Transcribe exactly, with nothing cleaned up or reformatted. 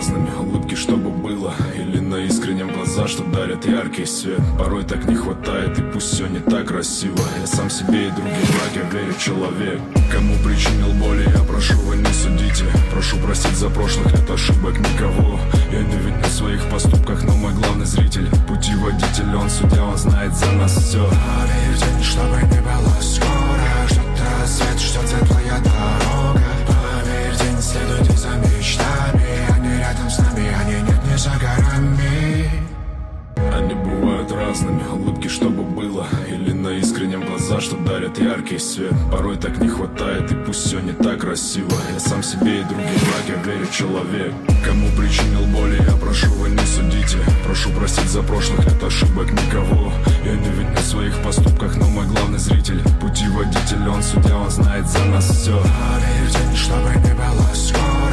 разными. Улыбки, чтобы было, или на искреннем глаза, что дарят яркий свет. Порой так не хватает, и пусть все не так красиво. Я сам себе и другим враг, я верю, человек. Кому причинил боли, я прошу, вы не судите. Прошу простить за прошлых лет ошибок никого. Я не виню в своих поступках, но мой главный зритель, путеводитель, он судья, он знает за нас все. Поверь, день, чтобы не было скоро. Что-то рассвет, ждет светлая дорога. Поверь, день, следуйте за мечтами. Они рядом с нами, они нет, не за горами. Они бывают разными, улыбки, чтобы было, или на искреннем глаза, что дарят яркий свет. Порой так не хватает, и пусть все не так красиво. Я сам себе и другим враг, я верю, человек. Кому причинил боли, я прошу, вы не судите. Прошу простить за прошлых лет ошибок никого. Я не виню в своих поступках, но мой главный зритель, путеводитель, он судья, он знает за нас все. Поверь, день, чтобы не было скоро.